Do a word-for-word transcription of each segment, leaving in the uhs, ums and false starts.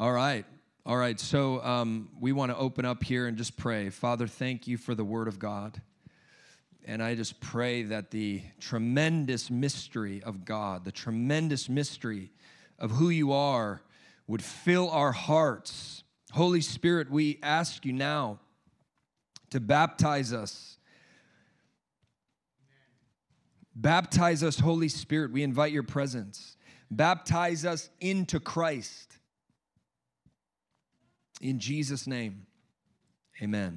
All right. All right. So um, we want to open up here and just pray. Father, thank you for the word of God. And I just pray that the tremendous mystery of God, the tremendous mystery of who you are, would fill our hearts. Holy Spirit, we ask you now to baptize us. Baptize us, Holy Spirit. We invite your presence. Baptize us into Christ. In Jesus' name, amen.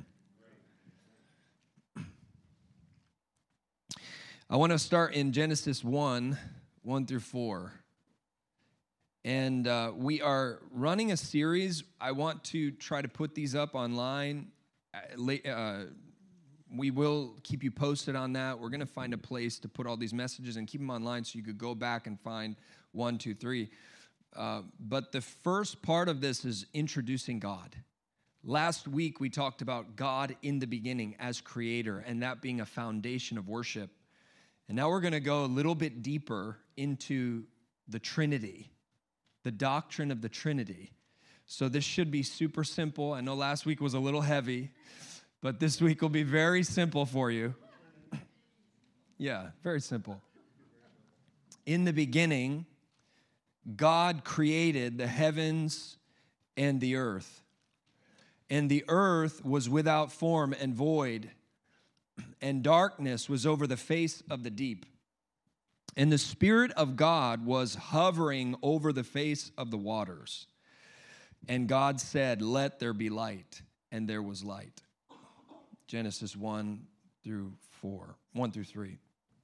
I want to start in Genesis one, one through four. And uh, we are running a series. I want to try to put these up online. Uh, we will keep you posted on that. We're going to find a place to put all these messages and keep them online so you could go back and find one, two, three. Uh, but the first part of this is introducing God. Last week, we talked about God in the beginning as creator, and that being a foundation of worship. And now we're going to go a little bit deeper into the Trinity, the doctrine of the Trinity. So this should be super simple. I know last week was a little heavy, but this week will be very simple for you. Yeah, very simple. In the beginning, God created the heavens and the earth. And the earth was without form and void, and darkness was over the face of the deep. And the Spirit of God was hovering over the face of the waters. And God said, "Let there be light," and there was light. Genesis one through four, one through three.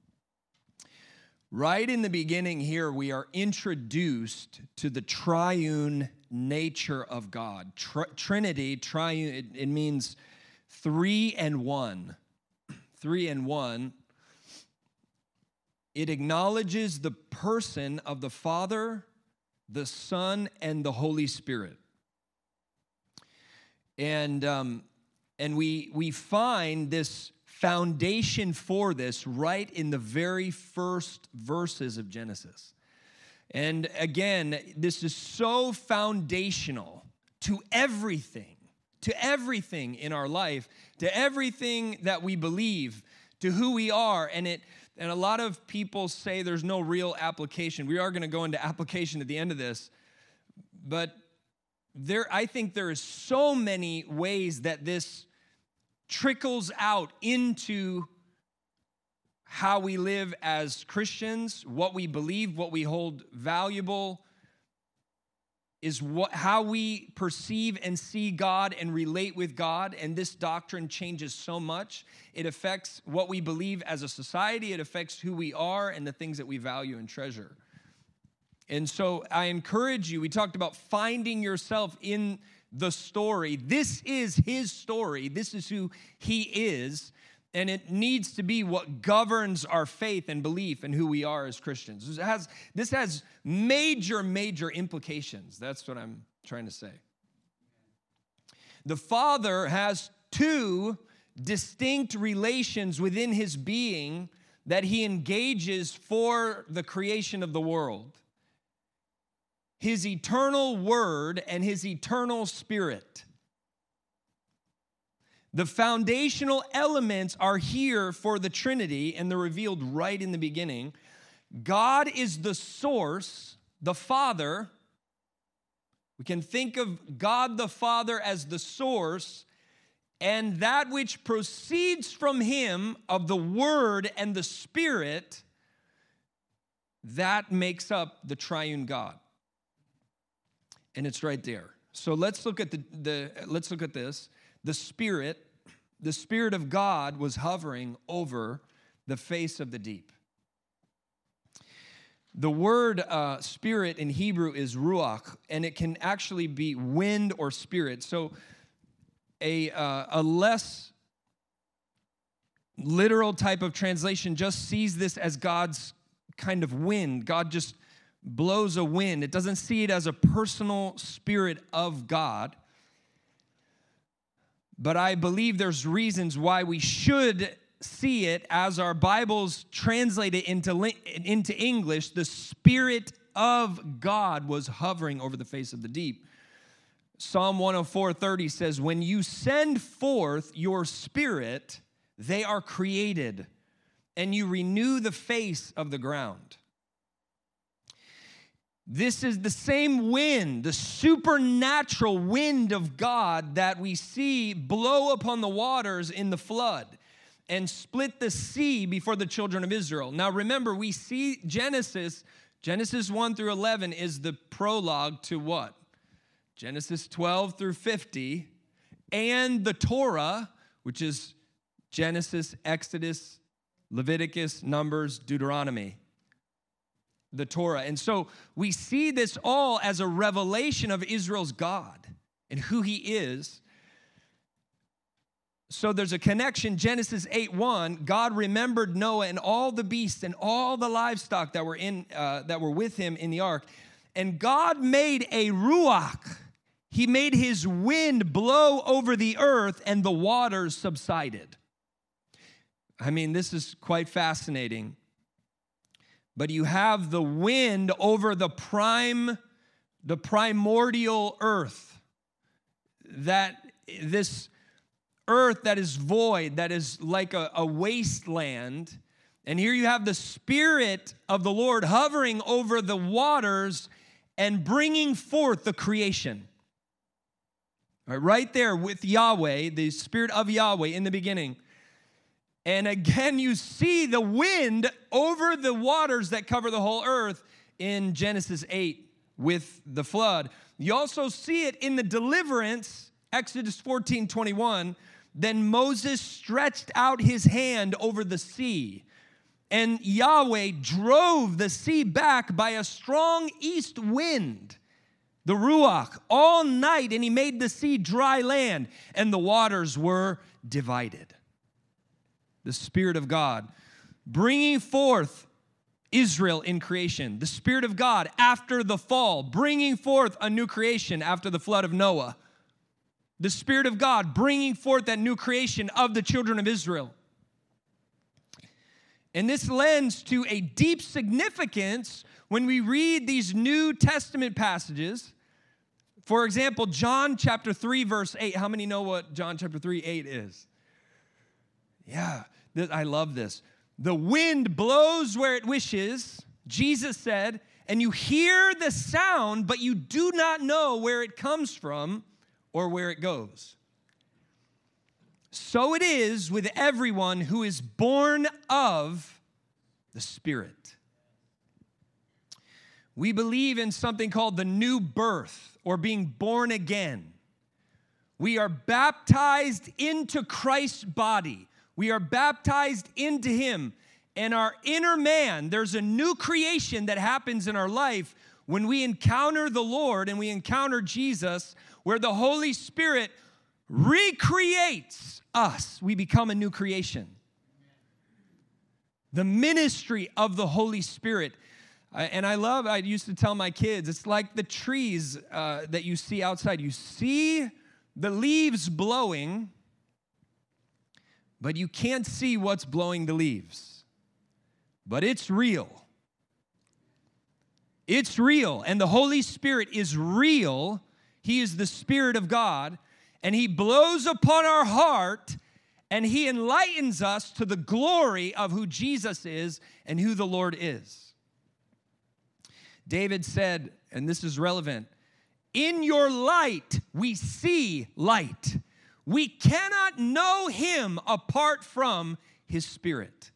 Right in the beginning here, we are introduced to the triune nature of God. Tr- Trinity, triune, it, it means three and one. Three and one. It acknowledges the person of the Father, the Son, and the Holy Spirit. And um, and we we find this foundation for this right in the very first verses of Genesis. And again, this is so foundational to everything, to everything in our life, to everything that we believe, to who we are. And it and a lot of people say there's no real application. We are going to go into application at the end of this. But there, I think there is so many ways that this trickles out into how we live as Christians, what we believe, what we hold valuable, is what, how we perceive and see God and relate with God. And this doctrine changes so much. It affects what we believe as a society. It affects who we are and the things that we value and treasure. And so I encourage you, we talked about finding yourself in the story. This is his story. This is who he is. And it needs to be what governs our faith and belief and who we are as Christians. This has, this has major, major implications. That's what I'm trying to say. The Father has two distinct relations within his being that he engages for the creation of the world. His eternal word and his eternal spirit. The foundational elements are here for the Trinity, and they're revealed right in the beginning. God is the source, the Father. We can think of God the Father as the source, and that which proceeds from him of the Word and the Spirit, that makes up the triune God. And it's right there. So let's look at the, the let's look at this. The Spirit, the Spirit of God was hovering over the face of the deep. The word uh, spirit in Hebrew is ruach, and it can actually be wind or spirit. So a, uh, a less literal type of translation just sees this as God's kind of wind. God just blows a wind. It doesn't see it as a personal spirit of God. But I believe there's reasons why we should see it as our Bibles translate it into, into English. The Spirit of God was hovering over the face of the deep. Psalm one oh four thirty says, when you send forth your spirit, they are created, and you renew the face of the ground. This is the same wind, the supernatural wind of God that we see blow upon the waters in the flood and split the sea before the children of Israel. Now remember, we see Genesis, Genesis one through eleven is the prologue to what? Genesis twelve through fifty, and the Torah, which is Genesis, Exodus, Leviticus, Numbers, Deuteronomy. The Torah. And so we see this all as a revelation of Israel's God and who he is. So there's a connection. Genesis eight one, God remembered Noah and all the beasts and all the livestock that were in uh, that were with him in the ark. And God made a ruach. He made his wind blow over the earth, and the waters subsided. I mean, this is quite fascinating. But you have the wind over the prime, the primordial earth. That this earth that is void, that is like a, a wasteland. And here you have the Spirit of the Lord hovering over the waters and bringing forth the creation. All right, right there with Yahweh, the Spirit of Yahweh in the beginning. And again, you see the wind over the waters that cover the whole earth in Genesis eight with the flood. You also see it in the deliverance, Exodus fourteen twenty-one. Then Moses stretched out his hand over the sea, and Yahweh drove the sea back by a strong east wind, the Ruach, all night, and he made the sea dry land, and the waters were divided. The Spirit of God, bringing forth Israel in creation. The Spirit of God after the fall, bringing forth a new creation after the flood of Noah. The Spirit of God bringing forth that new creation of the children of Israel. And this lends to a deep significance when we read these New Testament passages. For example, John chapter three, verse eight. How many know what John chapter three, eight is? Yeah, I love this. The wind blows where it wishes, Jesus said, and you hear the sound, but you do not know where it comes from or where it goes. So it is with everyone who is born of the Spirit. We believe in something called the new birth or being born again. We are baptized into Christ's body. We are baptized into him. And our inner man, there's a new creation that happens in our life when we encounter the Lord and we encounter Jesus, where the Holy Spirit recreates us. We become a new creation. The ministry of the Holy Spirit. And I love, I used to tell my kids, it's like the trees uh, that you see outside. You see the leaves blowing, but you can't see what's blowing the leaves. But it's real. It's real. And the Holy Spirit is real. He is the Spirit of God. And he blows upon our heart, and he enlightens us to the glory of who Jesus is and who the Lord is. David said, and this is relevant, in your light we see light. We cannot know him apart from his Spirit.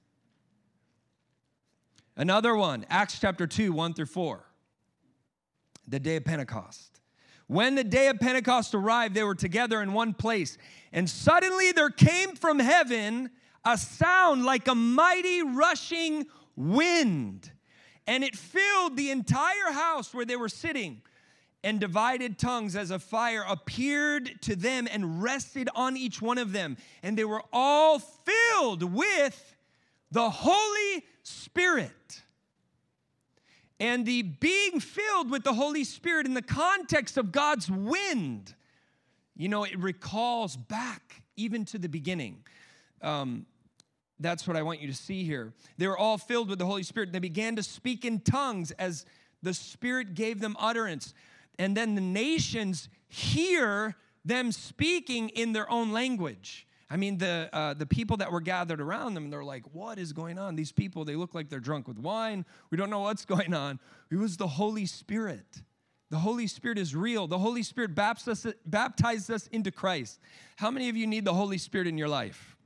Another one, Acts chapter two, one through four. The day of Pentecost. When the day of Pentecost arrived, they were together in one place. And suddenly there came from heaven a sound like a mighty rushing wind. And it filled the entire house where they were sitting. And divided tongues as a fire appeared to them and rested on each one of them. And they were all filled with the Holy Spirit. And the being filled with the Holy Spirit in the context of God's wind, you know, it recalls back even to the beginning. Um, that's what I want you to see here. They were all filled with the Holy Spirit. They began to speak in tongues as the Spirit gave them utterance. and then the nations hear them speaking in their own language. I mean, the uh, the people that were gathered around them, they're like, what is going on? These people, they look like they're drunk with wine. We don't know what's going on. It was the Holy Spirit. The Holy Spirit is real. The Holy Spirit baptized us, baptized us into Christ. How many of you need the Holy Spirit in your life?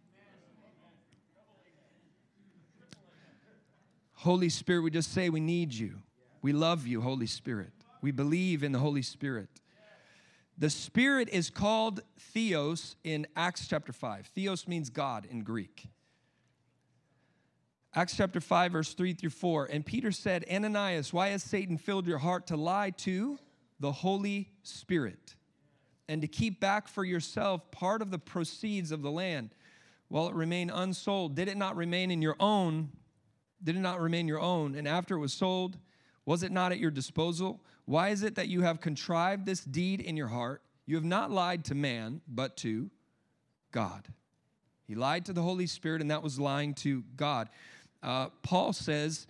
Holy Spirit, we just say we need you. We love you, Holy Spirit. We believe in the Holy Spirit. The Spirit is called Theos in Acts chapter five. Theos means God in Greek. Acts chapter five, verse three through four. And Peter said, Ananias, why has Satan filled your heart to lie to the Holy Spirit and to keep back for yourself part of the proceeds of the land while it remained unsold? Did it not remain in your own? Did it not remain your own? And after it was sold, was it not at your disposal? Why is it that you have contrived this deed in your heart? You have not lied to man, but to God. He lied to the Holy Spirit, and that was lying to God. Uh, Paul says,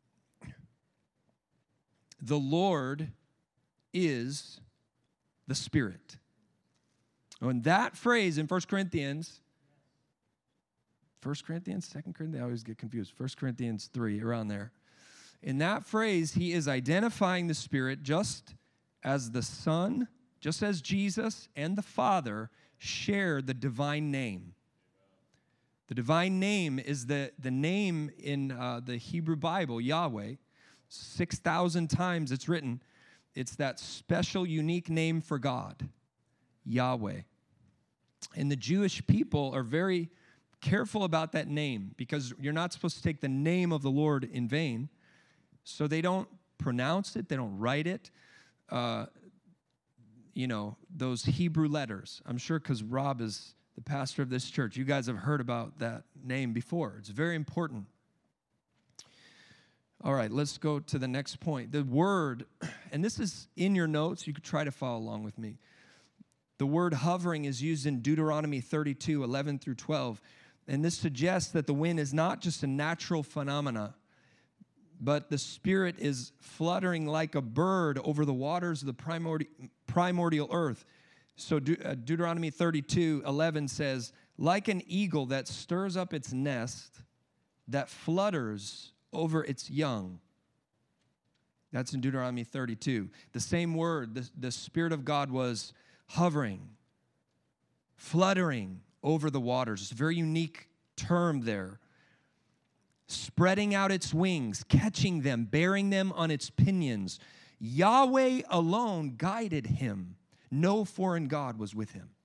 the Lord is the Spirit. And that phrase in First Corinthians, First Corinthians, Second Corinthians, I always get confused. First Corinthians three, around there. In that phrase, he is identifying the Spirit just as the Son, just as Jesus and the Father share the divine name. The divine name is the, the name in uh, the Hebrew Bible, Yahweh. six thousand times it's written. It's that special, unique name for God, Yahweh. And the Jewish people are very careful about that name because you're not supposed to take the name of the Lord in vain. So they don't pronounce it. They don't write it. Uh, you know, those Hebrew letters. I'm sure because Rob is the pastor of this church. You guys have heard about that name before. It's very important. All right, let's go to the next point. The word, and this is in your notes. You could try to follow along with me. The word hovering is used in Deuteronomy thirty-two, eleven through twelve. And this suggests that the wind is not just a natural phenomena, but the Spirit is fluttering like a bird over the waters of the primordial, primordial earth. So De- uh, Deuteronomy thirty-two, eleven says, like an eagle that stirs up its nest, that flutters over its young. That's in Deuteronomy thirty-two. The same word, the, the Spirit of God was hovering, fluttering over the waters. It's a very unique term there. Spreading out its wings, catching them, bearing them on its pinions. Yahweh alone guided him. No foreign god was with him.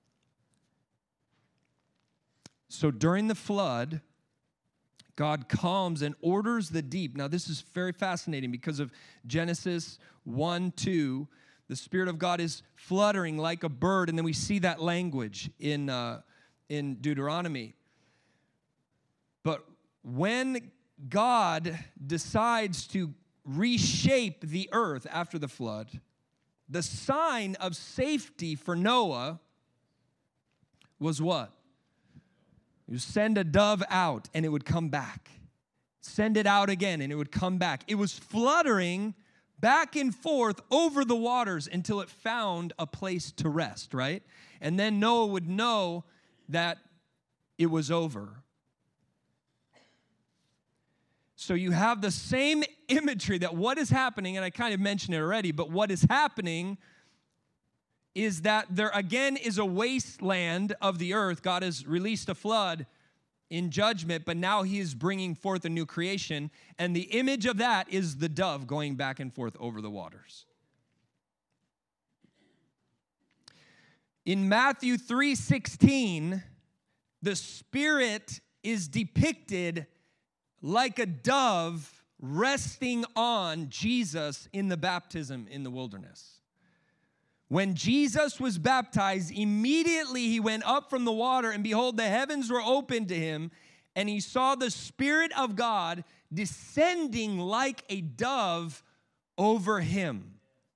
So during the flood, God calms and orders the deep. Now, this is very fascinating because of Genesis one, two. The Spirit of God is fluttering like a bird, and then we see that language in, uh, in Deuteronomy. But when God decides to reshape the earth after the flood, the sign of safety for Noah was what? You send a dove out and it would come back. Send it out again and it would come back. It was fluttering back and forth over the waters until it found a place to rest, right? And then Noah would know that it was over. So you have the same imagery that what is happening, and I kind of mentioned it already, but what is happening is that there again is a wasteland of the earth. God has released a flood in judgment, but now he is bringing forth a new creation, and the image of that is the dove going back and forth over the waters. In Matthew three sixteen, the Spirit is depicted like a dove resting on Jesus in the baptism in the wilderness. When Jesus was baptized, immediately he went up from the water, and behold, the heavens were opened to him, and he saw the Spirit of God descending like a dove over him.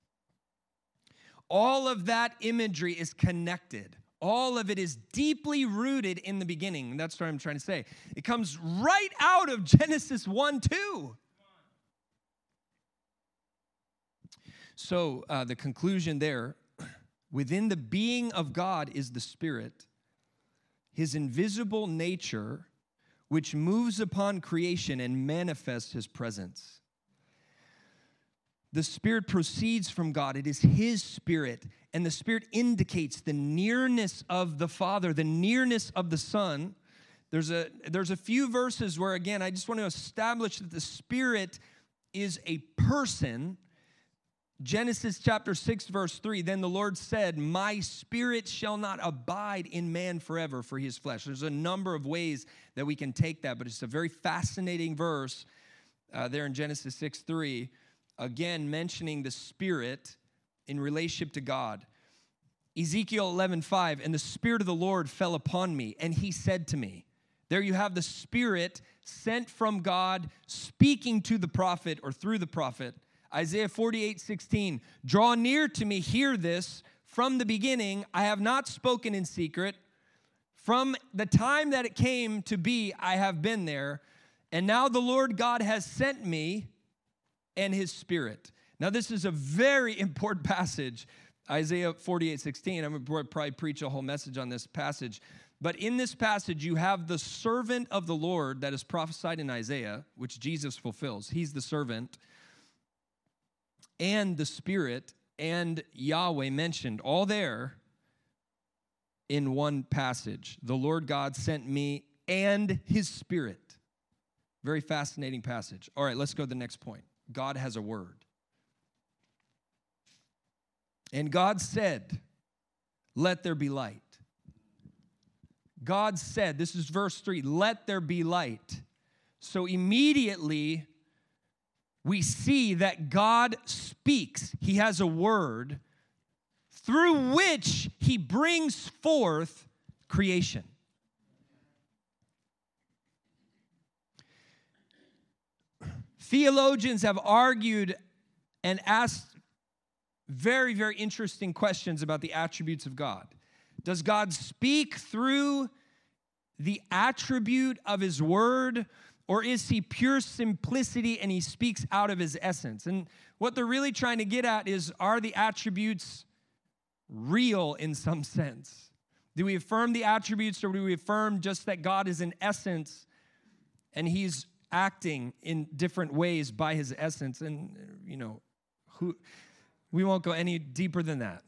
All of that imagery is connected. All of it is deeply rooted in the beginning. And that's what I'm trying to say. It comes right out of Genesis one two. So uh, the conclusion there, within the being of God is the Spirit, his invisible nature, which moves upon creation and manifests his presence. The Spirit proceeds from God. It is his Spirit, and the Spirit indicates the nearness of the Father, the nearness of the Son. There's a, there's a few verses where, again, I just want to establish that the Spirit is a person. Genesis chapter six, verse three, then the Lord said, my spirit shall not abide in man forever, for he is flesh. There's a number of ways that we can take that, but it's a very fascinating verse uh, there in Genesis six three, again, mentioning the Spirit in relationship to God. Ezekiel eleven five, and the Spirit of the Lord fell upon me, and he said to me. There you have the Spirit sent from God, speaking to the prophet or through the prophet. Isaiah forty-eight sixteen, draw near to me, hear this. From the beginning, I have not spoken in secret. From the time that it came to be, I have been there. And now the Lord God has sent me and his Spirit. Now, this is a very important passage, Isaiah forty-eight sixteen. I'm going to probably preach a whole message on this passage. But in this passage, you have the servant of the Lord that is prophesied in Isaiah, which Jesus fulfills. He's the servant. And the Spirit and Yahweh mentioned all there in one passage. The Lord God sent me and his Spirit. Very fascinating passage. All right, let's go to the next point. God has a word. And God said, let there be light. God said, this is verse three, let there be light. So immediately, we see that God speaks. He has a word through which he brings forth creation. Theologians have argued and asked very, very interesting questions about the attributes of God. Does God speak through the attribute of his word, or is he pure simplicity and he speaks out of his essence? And what they're really trying to get at is, are the attributes real in some sense? Do we affirm the attributes, or do we affirm just that God is in essence and he's acting in different ways by his essence? And, you know, who we won't go any deeper than that.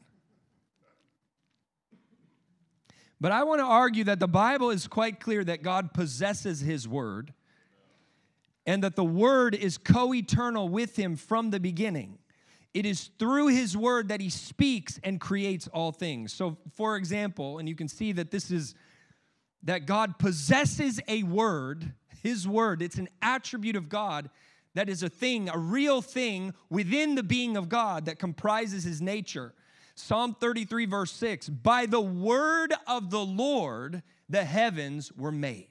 But I want to argue that the Bible is quite clear that God possesses his word, and that the word is co-eternal with him from the beginning. It is through his word that he speaks and creates all things. So, for example, and you can see that this is, that God possesses a word, his word. It's an attribute of God that is a thing, a real thing within the being of God that comprises his nature. Psalm thirty-three, verse six, by the word of the Lord, the heavens were made.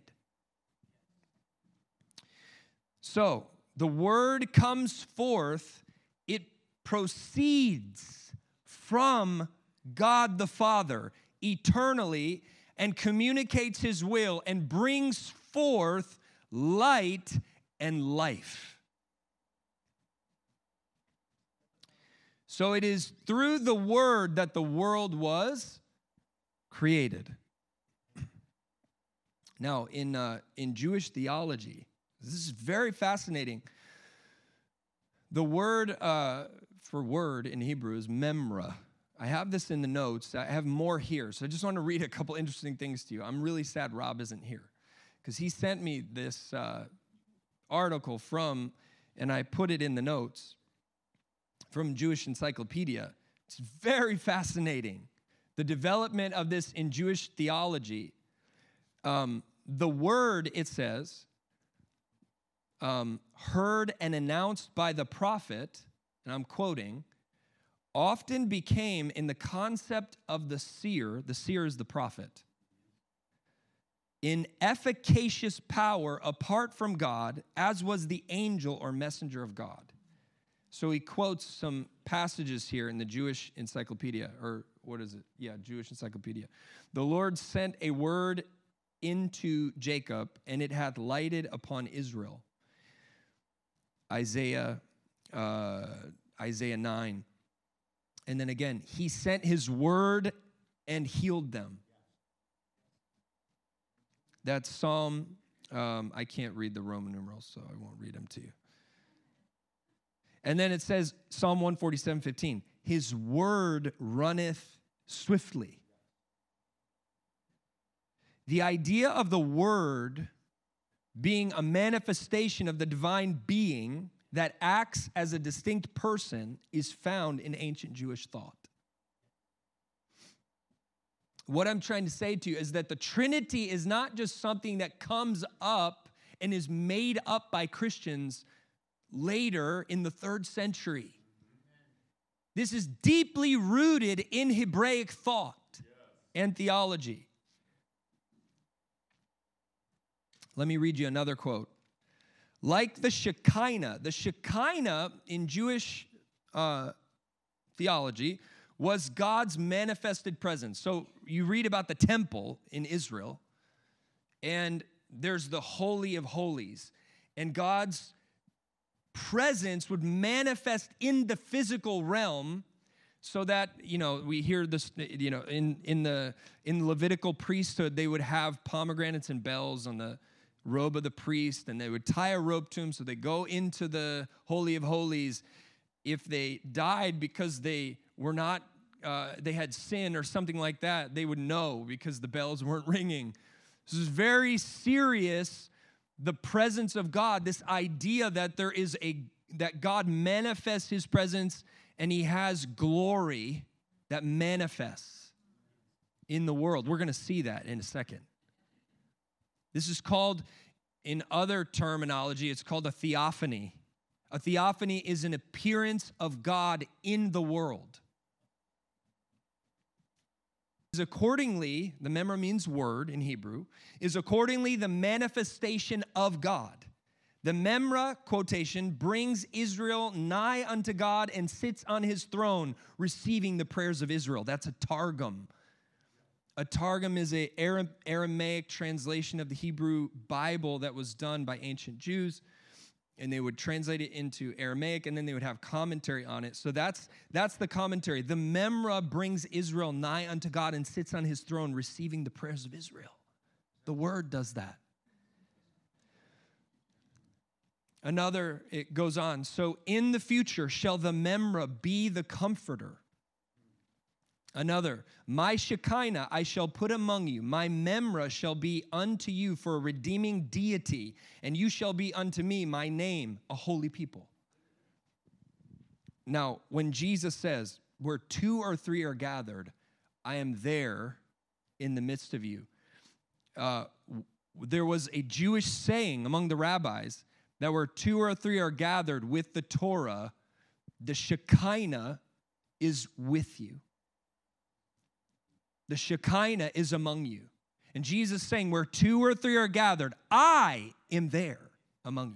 So, the word comes forth, it proceeds from God the Father eternally and communicates his will and brings forth light and life. So it is through the word that the world was created. Now, in, uh, in Jewish theology, this is very fascinating. The word uh, for word in Hebrew is memra. I have this in the notes. I have more here. So I just want to read a couple interesting things to you. I'm really sad Rob isn't here, because he sent me this uh, article from, and I put it in the notes, from Jewish Encyclopedia. It's very fascinating, the development of this in Jewish theology. Um, the word, it says, um, heard and announced by the prophet, and I'm quoting, often became in the concept of the seer, the seer is the prophet, in efficacious power apart from God, as was the angel or messenger of God. So he quotes some passages here in the Jewish Encyclopedia, or what is it? Yeah, Jewish Encyclopedia. The Lord sent a word into Jacob, and it hath lighted upon Israel. Isaiah, uh, Isaiah nine. And then again, he sent his word and healed them. That's Psalm, um, I can't read the Roman numerals, so I won't read them to you. And then it says, Psalm one forty-seven, fifteen, his word runneth swiftly. The idea of the word being a manifestation of the divine being that acts as a distinct person is found in ancient Jewish thought. What I'm trying to say to you is that the Trinity is not just something that comes up and is made up by Christians later in the third century. This is deeply rooted in Hebraic thought and theology. Let me read you another quote. Like the Shekinah, the Shekinah in Jewish uh, theology was God's manifested presence. So you read about the temple in Israel, and there's the Holy of Holies, and God's presence would manifest in the physical realm, so that, you know, we hear this, you know, in, in the in the Levitical priesthood, they would have pomegranates and bells on the robe of the priest, and they would tie a rope to him so they go into the Holy of Holies. If they died because they were not, uh, they had sin or something like that, they would know because the bells weren't ringing. This is very serious, the presence of God, this idea that there is a, that God manifests his presence and he has glory that manifests in the world. We're going to see that in a second. This is called, in other terminology, it's called a theophany. A theophany is an appearance of God in the world. Is accordingly, the memra means word in Hebrew, is accordingly the manifestation of God. The memra, quotation, brings Israel nigh unto God and sits on his throne, receiving the prayers of Israel. That's a targum. A targum is an Aramaic translation of the Hebrew Bible that was done by ancient Jews, and they would translate it into Aramaic, and then they would have commentary on it. So that's, that's the commentary. The memra brings Israel nigh unto God and sits on his throne, receiving the prayers of Israel. The word does that. Another, it goes on. So in the future shall the memra be the comforter. Another, my Shekinah I shall put among you. My memra shall be unto you for a redeeming deity, and you shall be unto me my name, a holy people. Now, when Jesus says, where two or three are gathered, I am there in the midst of you. Uh, there was a Jewish saying among the rabbis that where two or three are gathered with the Torah, the Shekinah is with you. The Shekinah is among you. And Jesus is saying, where two or three are gathered, I am there among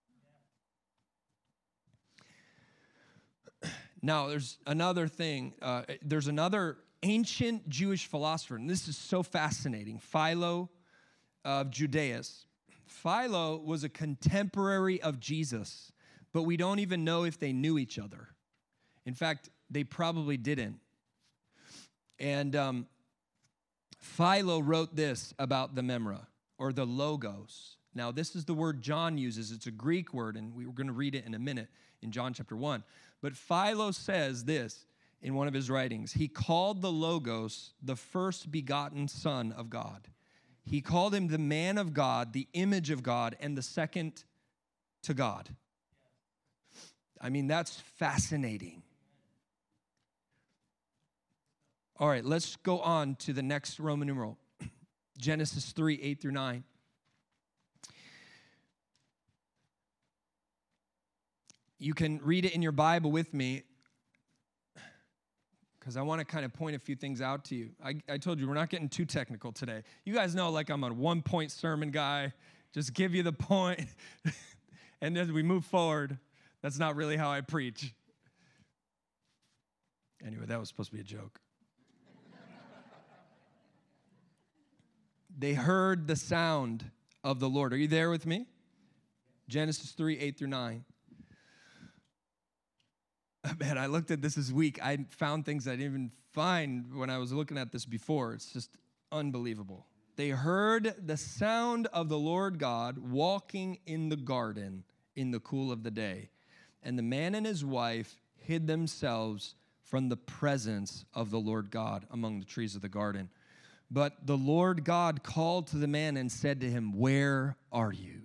you. Now, there's another thing. Uh, there's another ancient Jewish philosopher, and this is so fascinating, Philo of Judaeus. Philo was a contemporary of Jesus, but we don't even know if they knew each other. In fact, they probably didn't. And um, Philo wrote this about the memra, or the logos. Now, this is the word John uses. It's a Greek word, and we're going to read it in a minute in John chapter one. But Philo says this in one of his writings. He called the logos the first begotten Son of God. He called him the man of God, the image of God, and the second to God. I mean, that's fascinating. All right, let's go on to the next Roman numeral, Genesis three, eight through nine. You can read it in your Bible with me, because I want to kind of point a few things out to you. I, I told you, we're not getting too technical today. You guys know, like, I'm a one-point sermon guy. Just give you the point, and then we move forward. That's not really how I preach. Anyway, that was supposed to be a joke. They heard the sound of the Lord. Are you there with me? Genesis three, eight through nine. Man, I looked at this this week. I found things I didn't even find when I was looking at this before. It's just unbelievable. They heard the sound of the Lord God walking in the garden in the cool of the day. And the man and his wife hid themselves from the presence of the Lord God among the trees of the garden. But the Lord God called to the man and said to him, "Where are you?"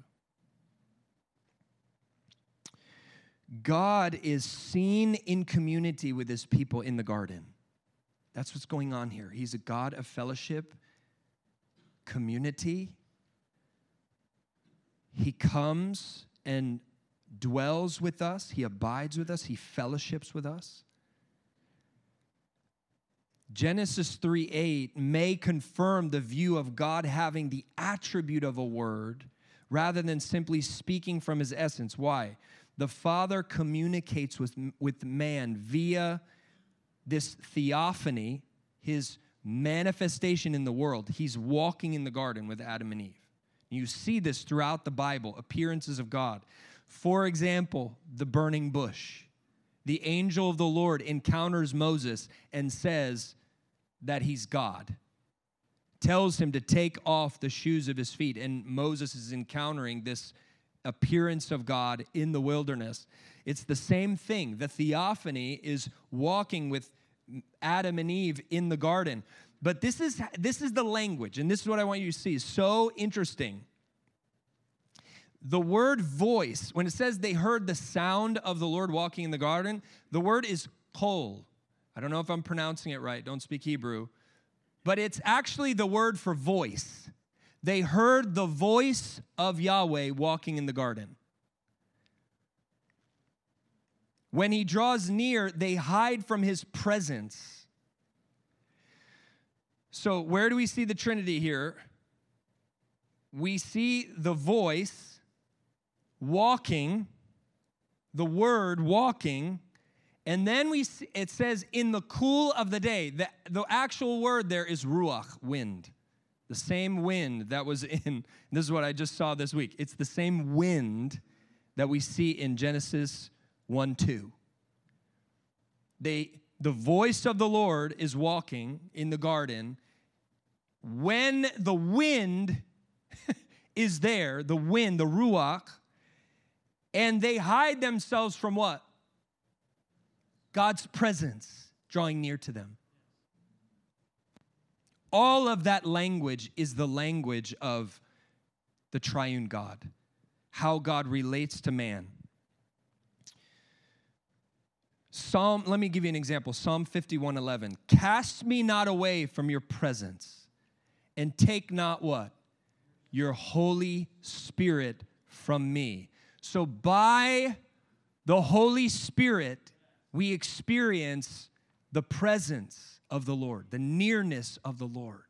God is seen in community with his people in the garden. That's what's going on here. He's a God of fellowship, community. He comes and dwells with us. He abides with us. He fellowships with us. Genesis three eight may confirm the view of God having the attribute of a word rather than simply speaking from his essence. Why? The Father communicates with, with man via this theophany, his manifestation in the world. He's walking in the garden with Adam and Eve. You see this throughout the Bible, appearances of God. For example, the burning bush. The angel of the Lord encounters Moses and says that he's God. Tells him to take off the shoes of his feet. And Moses is encountering this appearance of God in the wilderness. It's the same thing. The theophany is walking with Adam and Eve in the garden. But this is this is the language, and this is what I want you to see. It's so interesting. The word voice, when it says they heard the sound of the Lord walking in the garden, the word is kol. I don't know if I'm pronouncing it right. Don't speak Hebrew. But it's actually the word for voice. They heard the voice of Yahweh walking in the garden. When he draws near, they hide from his presence. So where do we see the Trinity here? We see the voice walking, the word walking, and then we see, it says in the cool of the day. The, the actual word there is ruach, wind. The same wind that was in, this is what I just saw this week. It's the same wind that we see in Genesis one two. They, the voice of the Lord is walking in the garden. When the wind is there, the wind, the ruach, and they hide themselves from what? God's presence drawing near to them. All of that language is the language of the triune God, how God relates to man. Psalm, let me give you an example. Psalm fifty-one eleven. Cast me not away from your presence, and take not what? Your Holy Spirit from me. So by the Holy Spirit, we experience the presence of the Lord, the nearness of the Lord.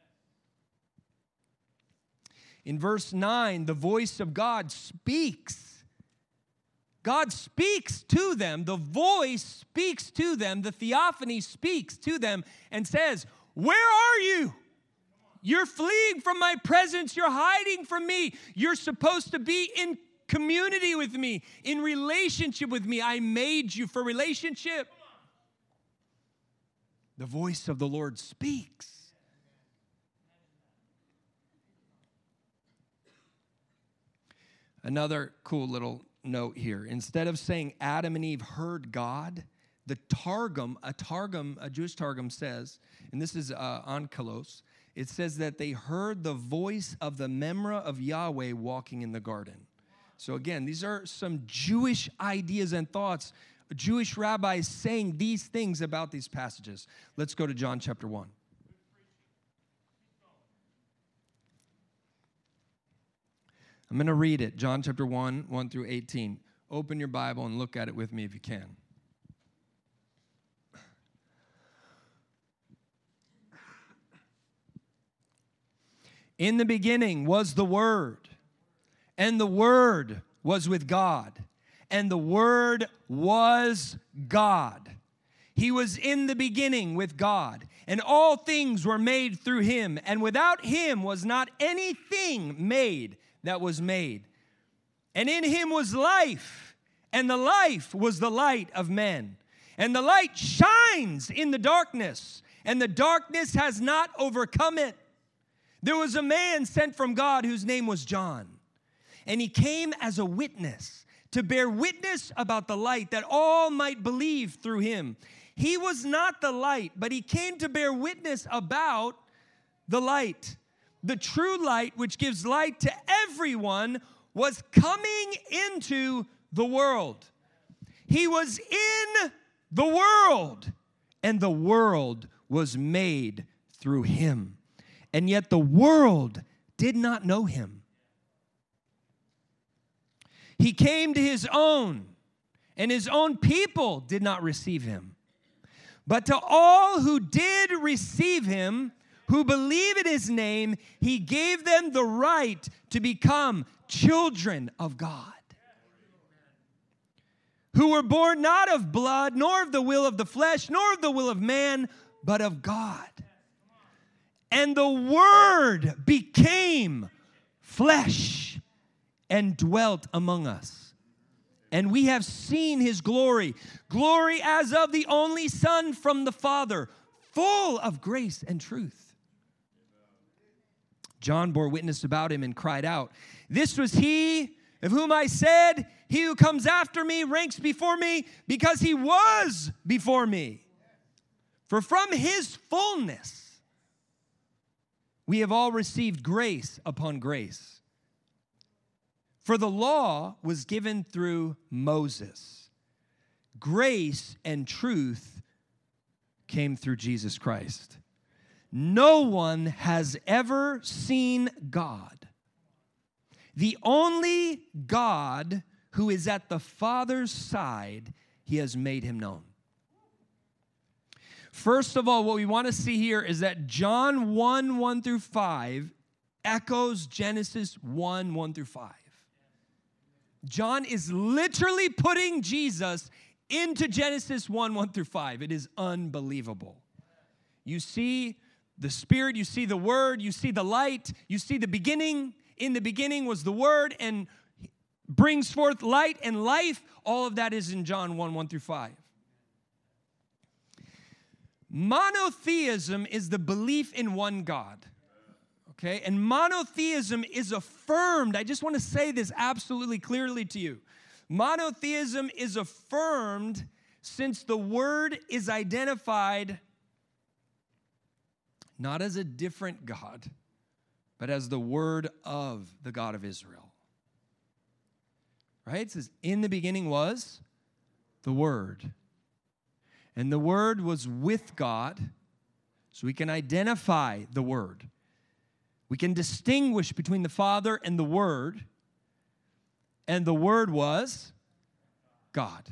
In verse nine, the voice of God speaks. God speaks to them. The voice speaks to them. The theophany speaks to them and says, "Where are you? You're fleeing from my presence. You're hiding from me. You're supposed to be in community with me, in relationship with me. I made you for relationship." The voice of the Lord speaks. Another cool little note here. Instead of saying Adam and Eve heard God, the Targum, a Targum, a Jewish Targum says, and this is uh, Onkelos, it says that they heard the voice of the Memra of Yahweh walking in the garden. So again, these are some Jewish ideas and thoughts, Jewish rabbis saying these things about these passages. Let's go to John chapter one. I'm going to read it, John chapter one, one through eighteen. Open your Bible and look at it with me if you can. In the beginning was the Word, and the Word was with God, and the Word was God. He was in the beginning with God, and all things were made through him, and without him was not anything made that was made. And in him was life, and the life was the light of men. And the light shines in the darkness, and the darkness has not overcome it. There was a man sent from God whose name was John, and he came as a witness to bear witness about the light, that all might believe through him. He was not the light, but he came to bear witness about the light. The true light, which gives light to everyone, was coming into the world. He was in the world, and the world was made through him. And yet the world did not know him. He came to his own, and his own people did not receive him. But to all who did receive him, who believe in his name, he gave them the right to become children of God, who were born not of blood, nor of the will of the flesh, nor of the will of man, but of God. And the Word became flesh and dwelt among us. And we have seen his glory, glory as of the only Son from the Father, full of grace and truth. John bore witness about him and cried out, "This was he of whom I said, he who comes after me ranks before me, because he was before me. For from his fullness we have all received grace upon grace. For the law was given through Moses. Grace and truth came through Jesus Christ. No one has ever seen God. The only God who is at the Father's side, he has made him known." First of all, what we want to see here is that John one, one through five echoes Genesis one, one through five. John is literally putting Jesus into Genesis one, one through five. It is unbelievable. You see the Spirit, you see the Word, you see the light, you see the beginning. In the beginning was the Word, and brings forth light and life. All of that is in John one, one through five. Monotheism is the belief in one God. Okay, and monotheism is affirmed. I just want to say this absolutely clearly to you. Monotheism is affirmed since the Word is identified not as a different God, but as the Word of the God of Israel. Right? It says, in the beginning was the Word. And the Word was with God, so we can identify the Word. We can distinguish between the Father and the Word, and the Word was God.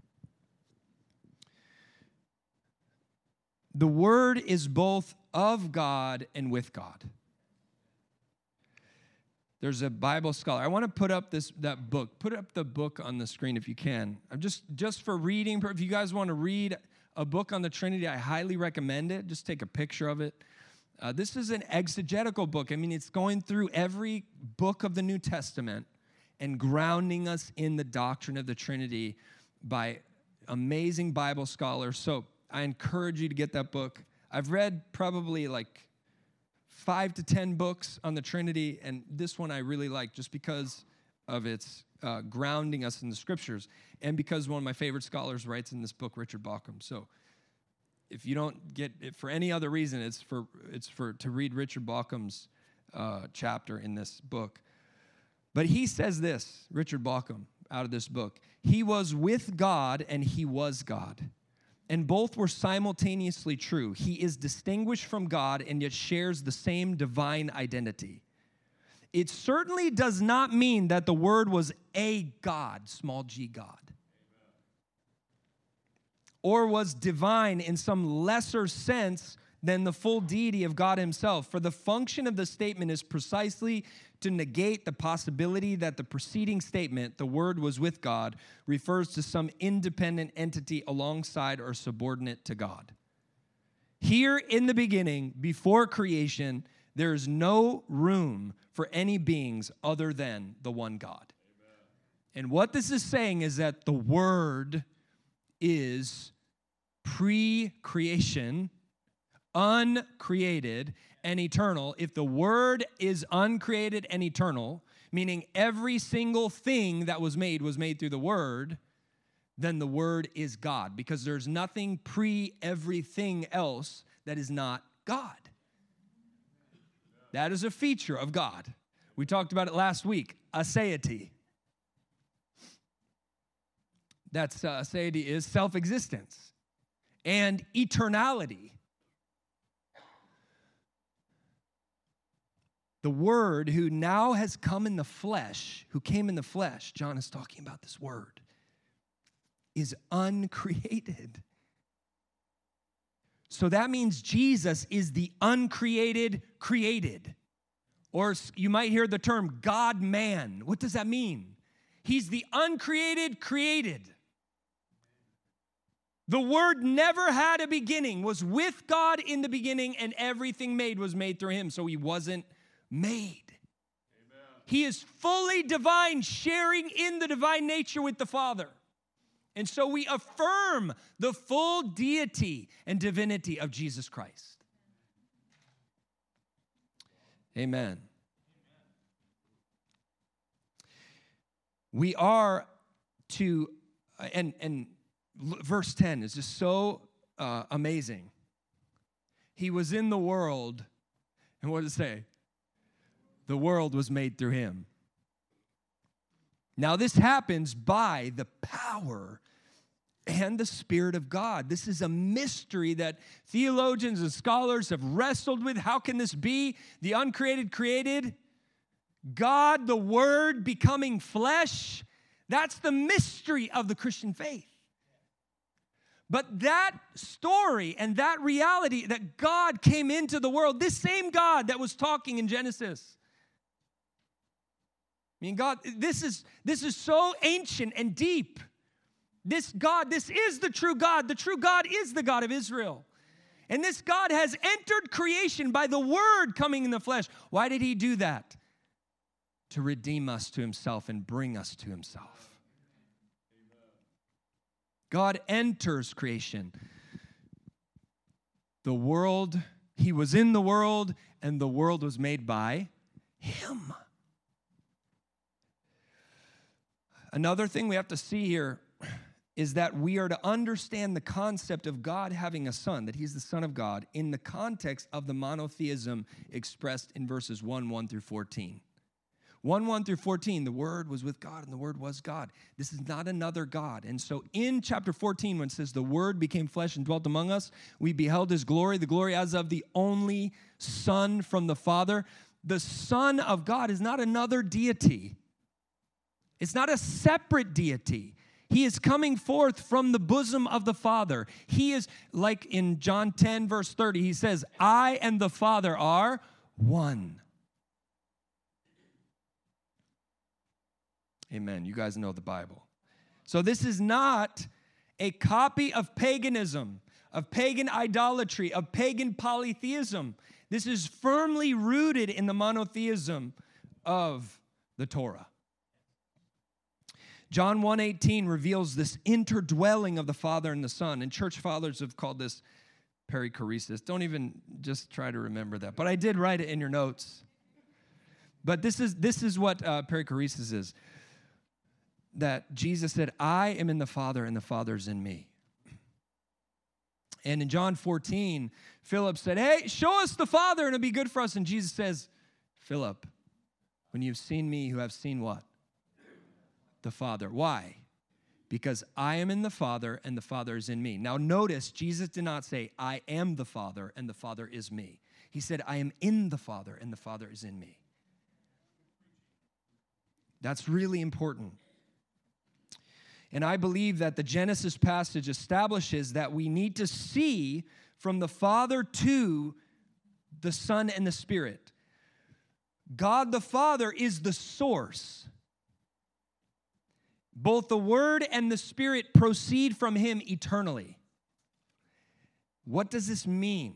The Word is both of God and with God. There's a Bible scholar. I want to put up this that book. Put up the book on the screen if you can. I'm just, just for reading. If you guys want to read a book on the Trinity, I highly recommend it. Just take a picture of it. Uh, this is an exegetical book. I mean, it's going through every book of the New Testament and grounding us in the doctrine of the Trinity by amazing Bible scholars. So I encourage you to get that book. I've read probably like five to ten books on the Trinity, and this one I really like just because of its uh, grounding us in the Scriptures, and because one of my favorite scholars writes in this book, Richard Bauckham. So if you don't get it for any other reason, it's for it's for to read Richard Bauckham's uh, chapter in this book. But he says this, Richard Bauckham, out of this book: he was with God and he was God, and both were simultaneously true. He is distinguished from God and yet shares the same divine identity. It certainly does not mean that the Word was a God, small g God, or was divine in some lesser sense than the full deity of God himself. For the function of the statement is precisely to negate the possibility that the preceding statement, the Word was with God, refers to some independent entity alongside or subordinate to God. Here in the beginning, before creation, there is no room for any beings other than the one God. Amen. And what this is saying is that the Word is pre-creation, uncreated, and eternal, if the Word is uncreated and eternal, meaning every single thing that was made was made through the Word, then the Word is God, because there's nothing pre-everything else that is not God. That is a feature of God. We talked about it last week, aseity. That's uh, aseity is self-existence and eternality. The Word who now has come in the flesh, who came in the flesh, John is talking about this Word, is uncreated. So that means Jesus is the uncreated created. Or you might hear the term God-man. What does that mean? He's the uncreated created. The Word never had a beginning, was with God in the beginning, and everything made was made through him, so he wasn't made. Amen. He is fully divine, sharing in the divine nature with the Father. And so we affirm the full deity and divinity of Jesus Christ. Amen. We are to, and, and verse ten is just so uh, amazing. He was in the world, and what does it say? The world was made through him. Now, this happens by the power and the Spirit of God. This is a mystery that theologians and scholars have wrestled with. How can this be? The uncreated created, God, the Word, becoming flesh. That's the mystery of the Christian faith. But that story and that reality that God came into the world, this same God that was talking in Genesis, I mean, God, this is, this is so ancient and deep. This God, this is the true God. The true God is the God of Israel. And this God has entered creation by the Word coming in the flesh. Why did he do that? To redeem us to himself and bring us to himself. God enters creation. The world, he was in the world, and the world was made by him. Another thing we have to see here is that we are to understand the concept of God having a son, that he's the Son of God, in the context of the monotheism expressed in verses one, one through fourteen. one, one through fourteen, the Word was with God and the Word was God. This is not another God. And so in chapter fourteen, when it says the Word became flesh and dwelt among us, we beheld his glory, the glory as of the only Son from the Father. The Son of God is not another deity. It's not a separate deity. He is coming forth from the bosom of the Father. He is, like in John ten, verse thirty, he says, I and the Father are one. Amen. You guys know the Bible. So this is not a copy of paganism, of pagan idolatry, of pagan polytheism. This is firmly rooted in the monotheism of the Torah. John one eighteen reveals this interdwelling of the Father and the Son, and church fathers have called this perichoresis. Don't even just try to remember that, but I did write it in your notes. But this is this is what uh, perichoresis is. That Jesus said, I am in the Father and the Father's in me. And in John fourteen, Philip said, hey, show us the Father and it'll be good for us. And Jesus says, Philip, when you've seen me, you have seen what? The Father. Why? Because I am in the Father and the Father is in me. Now notice, Jesus did not say, I am the Father and the Father is me. He said, I am in the Father and the Father is in me. That's really important. And I believe that the Genesis passage establishes that we need to see from the Father to the Son and the Spirit. God the Father is the source. Both the Word and the Spirit proceed from him eternally. What does this mean?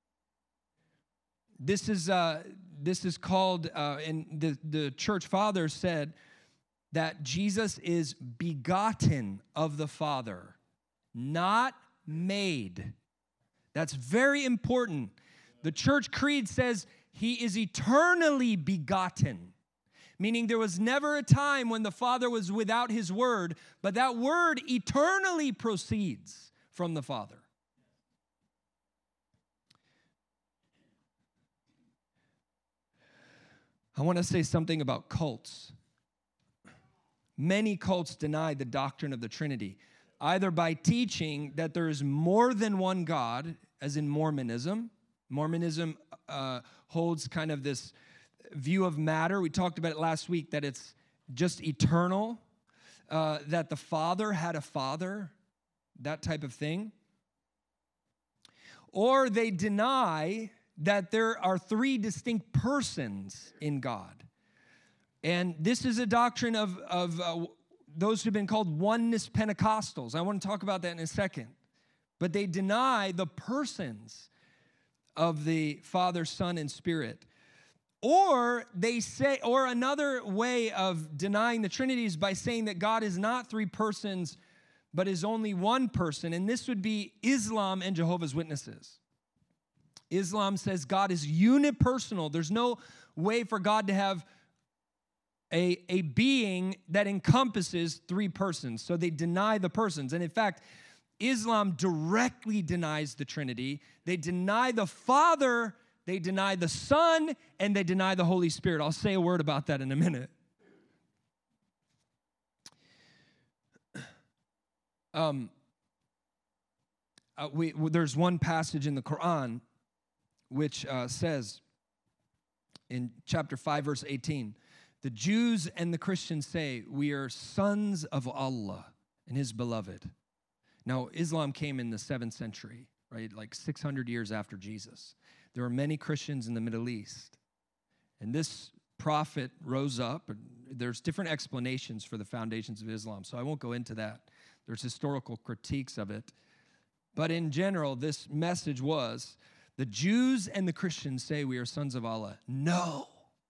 This is uh, this is called, uh, and the, the church fathers said that Jesus is begotten of the Father, not made. That's very important. The church creed says he is eternally begotten, meaning there was never a time when the Father was without his word, but that word eternally proceeds from the Father. I want to say something about cults. Many cults deny the doctrine of the Trinity, either by teaching that there is more than one God, as in Mormonism. Mormonism uh, holds kind of this view of matter. We talked about it last week, that it's just eternal, uh, that the Father had a Father, that type of thing. Or they deny that there are three distinct persons in God. And this is a doctrine of, of uh, those who've been called oneness Pentecostals. I want to talk about that in a second. But they deny the persons of the Father, Son, and Spirit. Or they say, or another way of denying the Trinity is by saying that God is not three persons, but is only one person. And this would be Islam and Jehovah's Witnesses. Islam says God is unipersonal. There's no way for God to have a, a being that encompasses three persons. So they deny the persons. And in fact, Islam directly denies the Trinity. They deny the Father, they deny the Son, and they deny the Holy Spirit. I'll say a word about that in a minute. Um, uh, we, there's one passage in the Quran which uh, says in chapter five, verse eighteen, the Jews and the Christians say, we are sons of Allah and his beloved. Now, Islam came in the seventh century, right? Like six hundred years after Jesus. There were many Christians in the Middle East. And this prophet rose up. And there's different explanations for the foundations of Islam, so I won't go into that. There's historical critiques of it. But in general, this message was, the Jews and the Christians say we are sons of Allah. No.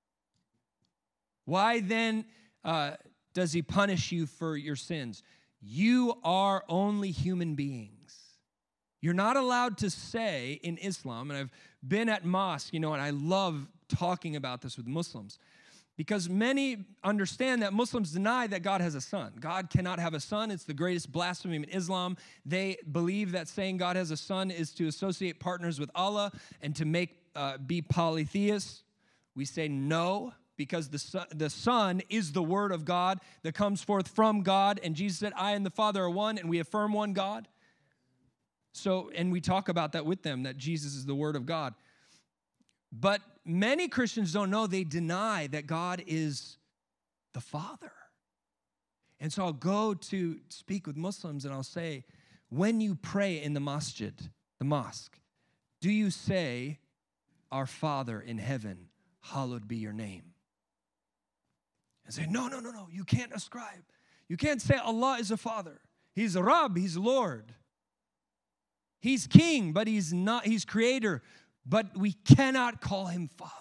Why then uh, does he punish you for your sins? You are only human beings. You're not allowed to say in Islam, and I've been at mosque, you know, and I love talking about this with Muslims, because many understand that Muslims deny that God has a son. God cannot have a son. It's the greatest blasphemy in Islam. They believe that saying God has a son is to associate partners with Allah and to make uh, be polytheists. We say no, because the son, the Son is the Word of God that comes forth from God. And Jesus said, I and the Father are one, and we affirm one God. So, and we talk about that with them, that Jesus is the Word of God. But many Christians don't know. They deny that God is the Father. And so I'll go to speak with Muslims and I'll say, when you pray in the masjid, the mosque, do you say, our Father in heaven, hallowed be your name? And say, no, no, no, no, you can't ascribe. You can't say Allah is a Father. He's Rabb, he's Lord. He's King, but he's not, he's Creator. But we cannot call him Father.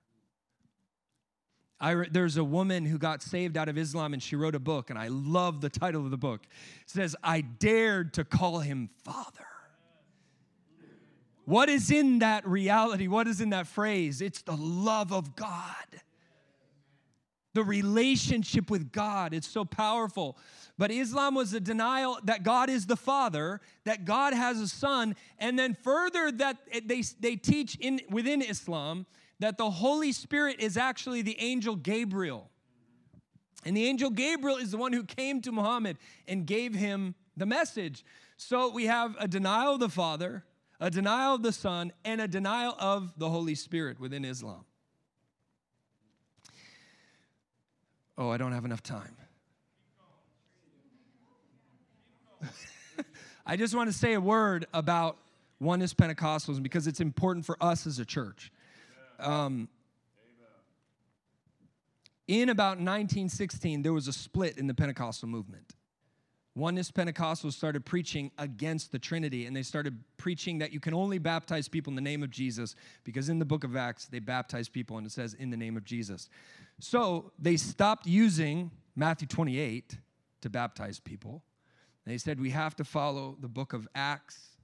I, there's a woman who got saved out of Islam, and she wrote a book, and I love the title of the book. It says, I dared to call him Father. What is in that reality? What is in that phrase? It's the love of God. The relationship with God. It's so powerful. But Islam was a denial that God is the Father, that God has a Son, and then further that they, they teach in within Islam that the Holy Spirit is actually the angel Gabriel. And the angel Gabriel is the one who came to Muhammad and gave him the message. So we have a denial of the Father, a denial of the Son, and a denial of the Holy Spirit within Islam. Oh, I don't have enough time. I just want to say a word about Oneness Pentecostals because it's important for us as a church. Um, in about nineteen sixteen, there was a split in the Pentecostal movement. Oneness Pentecostals started preaching against the Trinity, and they started preaching that you can only baptize people in the name of Jesus because in the book of Acts, they baptize people, and it says, in the name of Jesus. So they stopped using Matthew twenty-eight to baptize people. They said we have to follow the book of Acts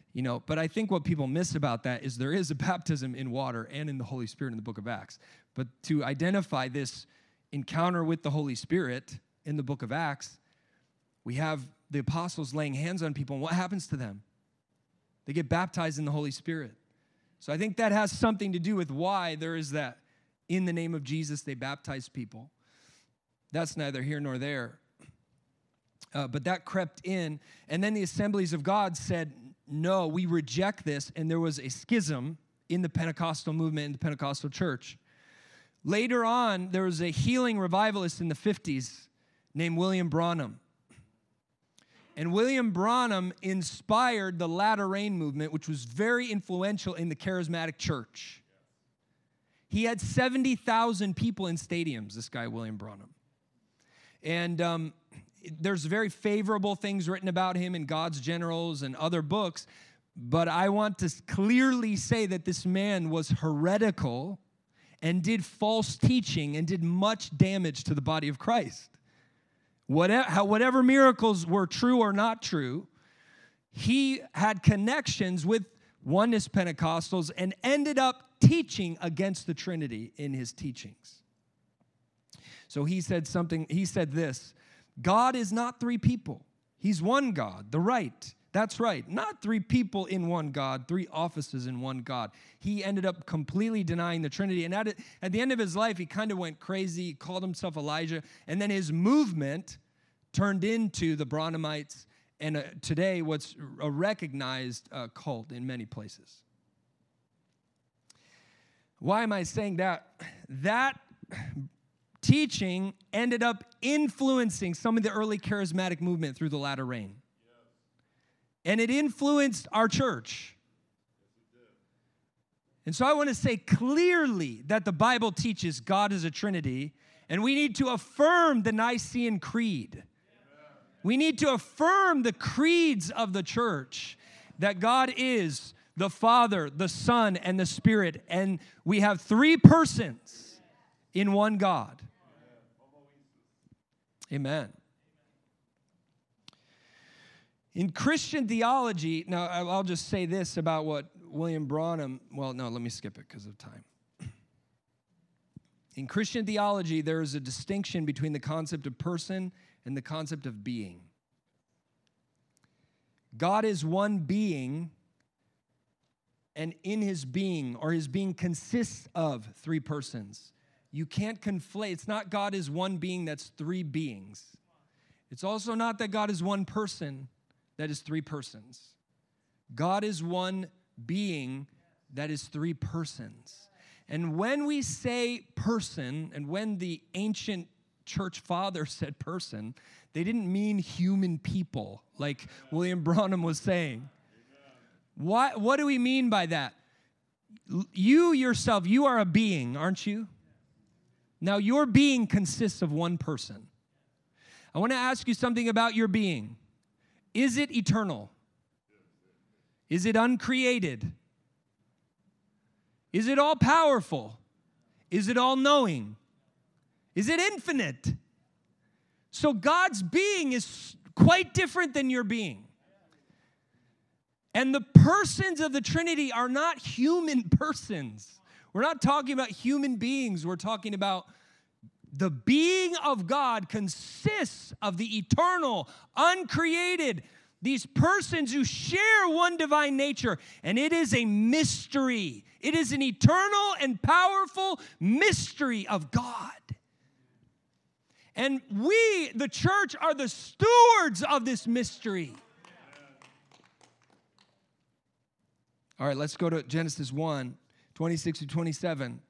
You know, but I think what people miss about that is there is a baptism in water and in the Holy Spirit in the book of Acts. But to identify this encounter with the Holy Spirit in the book of Acts, we have the apostles laying hands on people, and what happens to them? They get baptized in the Holy Spirit. So I think that has something to do with why there is that in the name of Jesus they baptize people. That's neither here nor there. Uh, but that crept in, and then the Assemblies of God said, no, we reject this, and there was a schism in the Pentecostal movement, in the Pentecostal church. Later on, there was a healing revivalist in the fifties named William Branham. And William Branham inspired the Latter Rain movement, which was very influential in the charismatic church. He had seventy thousand people in stadiums, this guy, William Branham. And um, there's very favorable things written about him in God's Generals and other books, but I want to clearly say that this man was heretical and did false teaching and did much damage to the body of Christ. Whatever, how, whatever miracles were true or not true, he had connections with oneness Pentecostals and ended up teaching against the Trinity in his teachings. So he said something, he said this, God is not three people. He's one God, the right. That's right. Not three people in one God, three offices in one God. He ended up completely denying the Trinity. And at, it, at the end of his life, he kind of went crazy, he called himself Elijah. And then his movement turned into the Branhamites, and uh, today what's a recognized uh, cult in many places. Why am I saying that? That teaching ended up influencing some of the early charismatic movement through the Latter Rain. And it influenced our church. And so I want to say clearly that the Bible teaches God is a Trinity, and we need to affirm the Nicene Creed. We need to affirm the creeds of the church, that God is the Father, the Son, and the Spirit, and we have three persons in one God. Amen. In Christian theology, now I'll just say this about what William Branham, well, no, let me skip it because of time. In Christian theology, there is a distinction between the concept of person and the concept of being. God is one being, and in his being, or his being consists of three persons. You can't conflate. It's not God is one being that's three beings. It's also not that God is one person that is three persons. God is one being that is three persons. And when we say person, and when the ancient church fathers said person, they didn't mean human people, like William Branham was saying. Why, what do we mean by that? You yourself, you are a being, aren't you? Now, your being consists of one person. I want to ask you something about your being. Is it eternal? Is it uncreated? Is it all powerful? Is it all knowing? Is it infinite? So God's being is quite different than your being. And the persons of the Trinity are not human persons. We're not talking about human beings. We're talking about the being of God consists of the eternal, uncreated, these persons who share one divine nature, and it is a mystery. It is an eternal and powerful mystery of God. And we, the church, are the stewards of this mystery. All right, let's go to Genesis one, twenty-six to twenty-seven.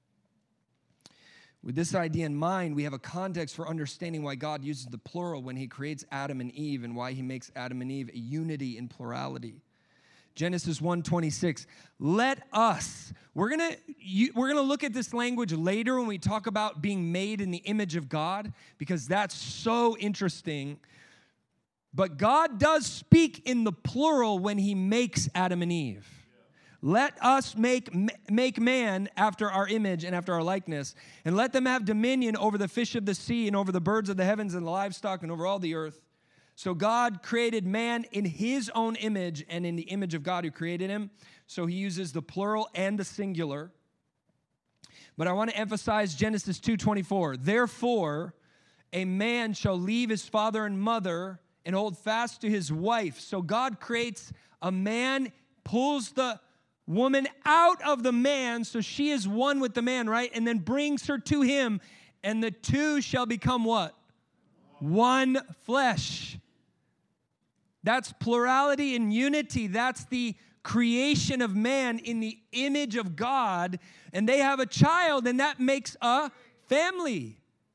With this idea in mind, we have a context for understanding why God uses the plural when he creates Adam and Eve, and why he makes Adam and Eve a unity in plurality. Genesis one twenty-six. Let us. We're gonna you, we're gonna look at this language later when we talk about being made in the image of God, because that's so interesting. But God does speak in the plural when he makes Adam and Eve. Let us make, make man after our image and after our likeness, and let them have dominion over the fish of the sea and over the birds of the heavens and the livestock and over all the earth. So God created man in his own image and in the image of God who created him. So he uses the plural and the singular. But I want to emphasize Genesis two twenty-four. Therefore, a man shall leave his father and mother and hold fast to his wife. So God creates a man, pulls the woman out of the man, so she is one with the man, right? And then brings her to him, and the two shall become what? One flesh. That's plurality and unity. That's the creation of man in the image of God, and they have a child, and that makes a family.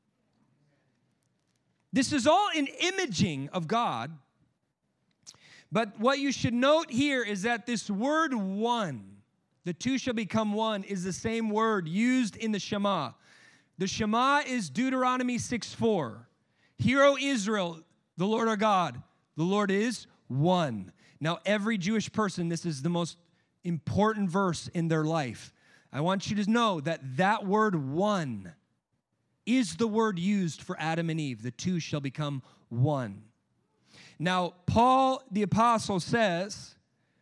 This is all an imaging of God. But what you should note here is that this word one, the two shall become one, is the same word used in the Shema. The Shema is Deuteronomy six four. Hear, O Israel, the Lord our God, the Lord is one. Now, every Jewish person, this is the most important verse in their life. I want you to know that that word one is the word used for Adam and Eve. The two shall become one. Now, Paul the apostle says,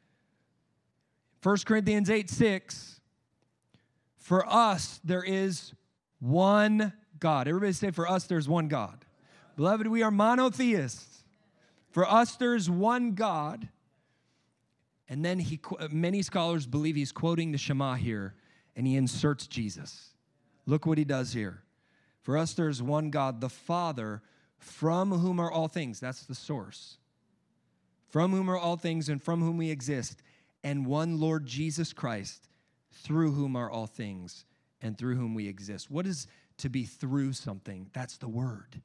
First Corinthians eight six, for us there is one God. Everybody say, for us there's one God. Beloved, we are monotheists. For us there is one God. And then he, many scholars believe he's quoting the Shema here, and he inserts Jesus. Look what he does here. For us there is one God, the Father, from whom are all things. That's the source. From whom are all things and from whom we exist. And one Lord Jesus Christ, through whom are all things and through whom we exist. What is to be through something? That's the word.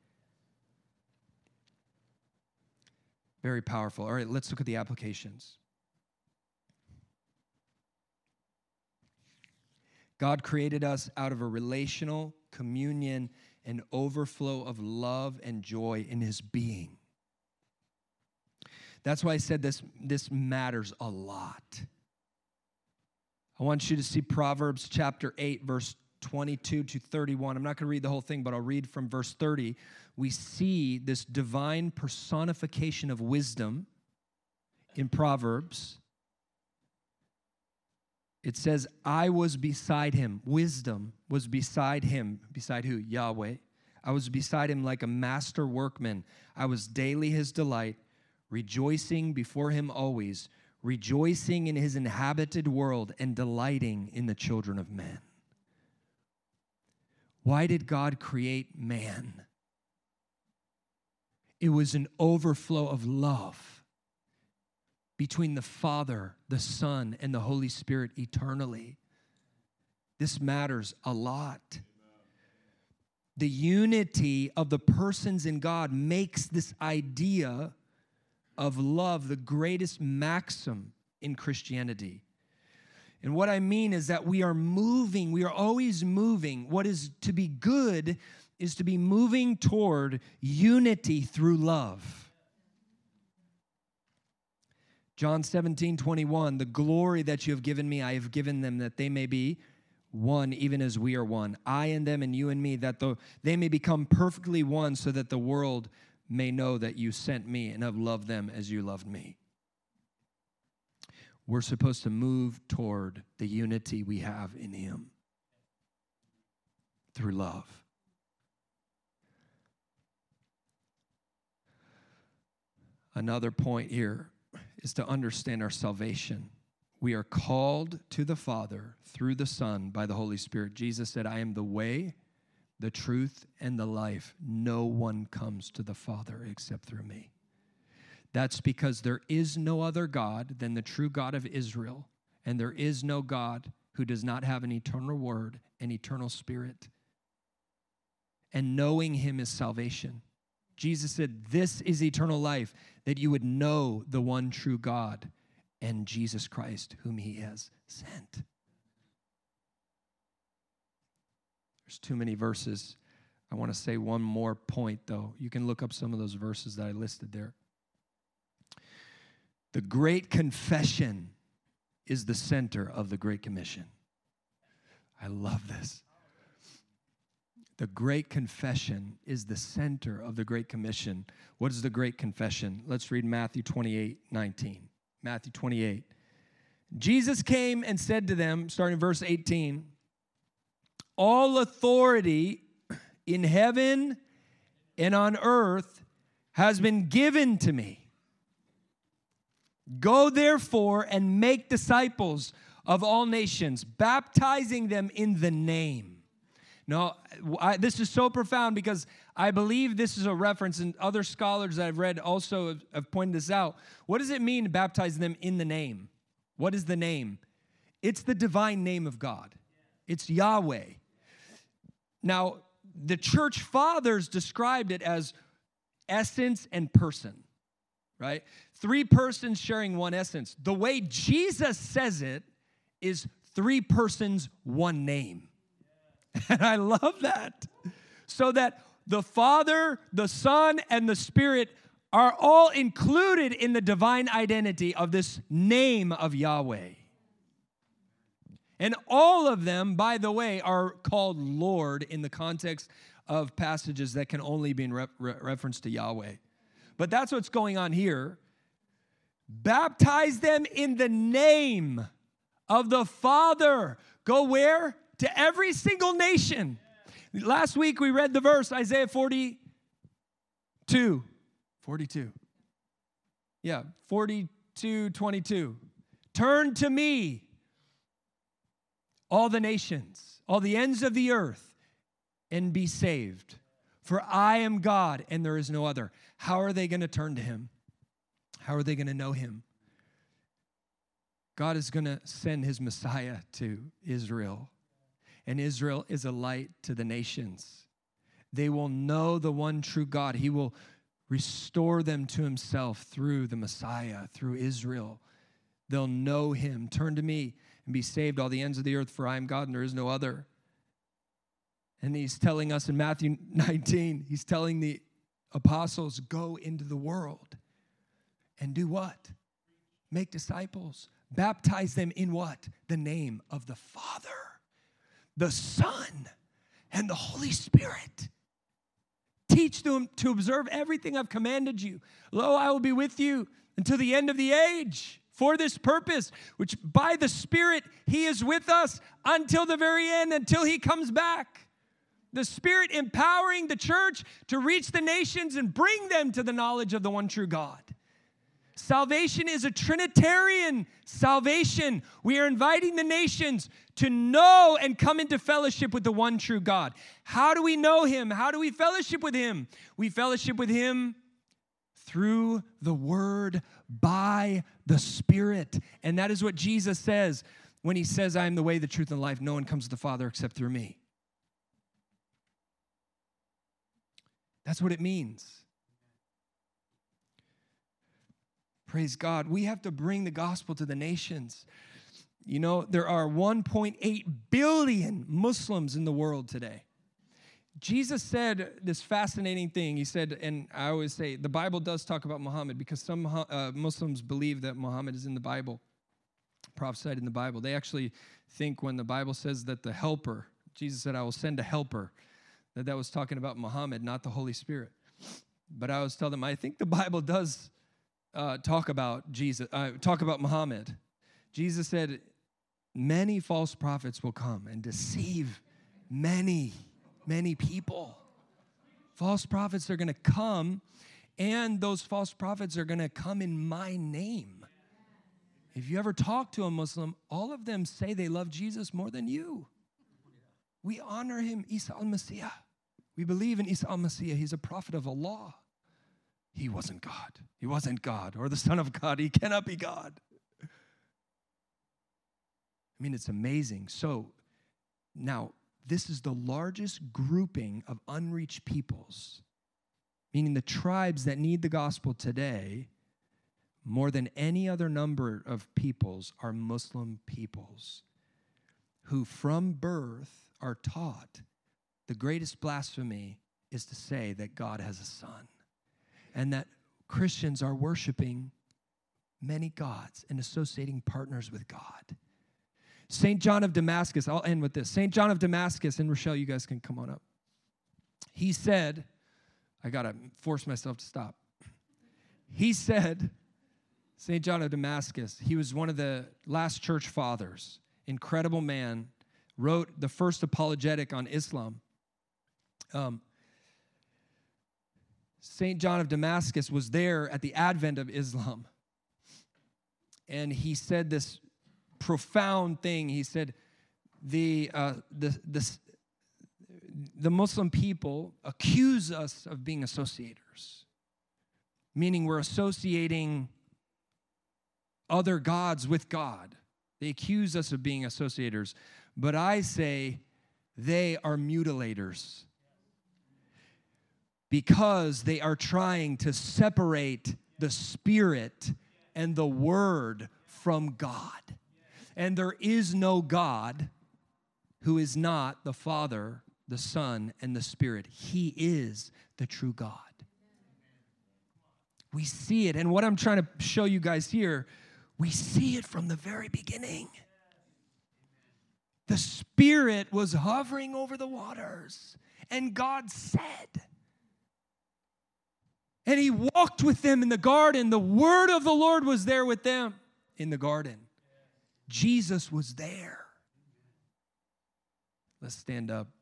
Very powerful. All right, let's look at the applications. God created us out of a relational communion and overflow of love and joy in his being. That's why I said this, this matters a lot. I want you to see Proverbs chapter eight, verse twenty-two to thirty-one. I'm not going to read the whole thing, but I'll read from verse thirty. We see this divine personification of wisdom in Proverbs. It says, I was beside him. Wisdom was beside him. Beside who? Yahweh. I was beside him like a master workman. I was daily his delight, rejoicing before him always, rejoicing in his inhabited world and delighting in the children of men. Why did God create man? It was an overflow of love between the Father, the Son, and the Holy Spirit eternally. This matters a lot. The unity of the persons in God makes this idea of love the greatest maxim in Christianity. And what I mean is that we are moving, we are always moving. What is to be good is to be moving toward unity through love. John seventeen twenty-one, the glory that you have given me, I have given them that they may be one, even as we are one. I and them and you and me, that the, they may become perfectly one, so that the world may know that you sent me and have loved them as you loved me. We're supposed to move toward the unity we have in him through love. Another point here is to understand our salvation. We are called to the Father through the Son by the Holy Spirit. Jesus said, I am the way, the truth, and the life. No one comes to the Father except through me. That's because there is no other God than the true God of Israel, and there is no God who does not have an eternal word and eternal spirit. And knowing him is salvation. Jesus said, this is eternal life, that you would know the one true God and Jesus Christ, whom he has sent. There's too many verses. I want to say one more point, though. You can look up some of those verses that I listed there. The Great Confession is the center of the Great Commission. I love this. The Great Confession is the center of the Great Commission. What is the Great Confession? Let's read Matthew twenty-eight nineteen. Matthew twenty-eight. Jesus came and said to them, starting in verse eighteen, all authority in heaven and on earth has been given to me. Go therefore and make disciples of all nations, baptizing them in the name. Now, I, this is so profound because I believe this is a reference, and other scholars that I've read also have, have pointed this out. What does it mean to baptize them in the name? What is the name? It's the divine name of God. It's Yahweh. Now, the church fathers described it as essence and person, right? Three persons sharing one essence. The way Jesus says it is three persons, one name. And I love that. So that the Father, the Son, and the Spirit are all included in the divine identity of this name of Yahweh. And all of them, by the way, are called Lord in the context of passages that can only be in re- re- reference to Yahweh. But that's what's going on here. Baptize them in the name of the Father. Go where? To every single nation. Last week we read the verse, Isaiah forty-two. forty-two. Yeah, forty-two, twenty-two. Turn to me, all the nations, all the ends of the earth, and be saved. For I am God, and there is no other. How are they going to turn to him? How are they going to know him? God is going to send his Messiah to Israel. And Israel is a light to the nations. They will know the one true God. He will restore them to himself through the Messiah, through Israel. They'll know him. Turn to me and be saved, all the ends of the earth, for I am God and there is no other. And he's telling us in Matthew nineteen, he's telling the apostles, go into the world and do what? Make disciples. Baptize them in what? The name of the Father, the Son, and the Holy Spirit. Teach them to observe everything I've commanded you. Lo, I will be with you until the end of the age for this purpose, which by the Spirit he is with us until the very end, until he comes back. The Spirit empowering the church to reach the nations and bring them to the knowledge of the one true God. Salvation is a Trinitarian salvation. We are inviting the nations to know and come into fellowship with the one true God. How do we know him? How do we fellowship with him? We fellowship with him through the word, by the Spirit. And that is what Jesus says when he says, I am the way, the truth, and the life. No one comes to the Father except through me. That's what it means. Praise God. We have to bring the gospel to the nations. You know, there are one point eight billion Muslims in the world today. Jesus said this fascinating thing. He said, and I always say, the Bible does talk about Muhammad because some uh, Muslims believe that Muhammad is in the Bible, prophesied in the Bible. They actually think when the Bible says that the helper, Jesus said, I will send a helper, that that was talking about Muhammad, not the Holy Spirit. But I always tell them, I think the Bible does Uh, talk about Jesus, uh, talk about Muhammad. Jesus said, many false prophets will come and deceive many, many people. False prophets are going to come, and those false prophets are going to come in my name. If you ever talk to a Muslim, all of them say they love Jesus more than you. We honor him, Isa al-Masih. We believe in Isa al-Masih. He's a prophet of Allah. He wasn't God. He wasn't God or the Son of God. He cannot be God. I mean, it's amazing. So now, this is the largest grouping of unreached peoples, meaning the tribes that need the gospel today, more than any other number of peoples, are Muslim peoples who from birth are taught the greatest blasphemy is to say that God has a son. And that Christians are worshiping many gods and associating partners with God. Saint John of Damascus, I'll end with this. Saint John of Damascus, and Rochelle, you guys can come on up. He said, I got to force myself to stop. He said, Saint John of Damascus, he was one of the last church fathers, incredible man, wrote the first apologetic on Islam. Um, Saint John of Damascus was there at the advent of Islam. And he said this profound thing. He said, the, uh, the, the, the Muslim people accuse us of being associators, meaning we're associating other gods with God. They accuse us of being associators. But I say they are mutilators because they are trying to separate the Spirit and the Word from God. And there is no God who is not the Father, the Son, and the Spirit. He is the true God. We see it. And what I'm trying to show you guys here, we see it from the very beginning. The Spirit was hovering over the waters, and God said, and he walked with them in the garden. The word of the Lord was there with them in the garden. Jesus was there. Let's stand up.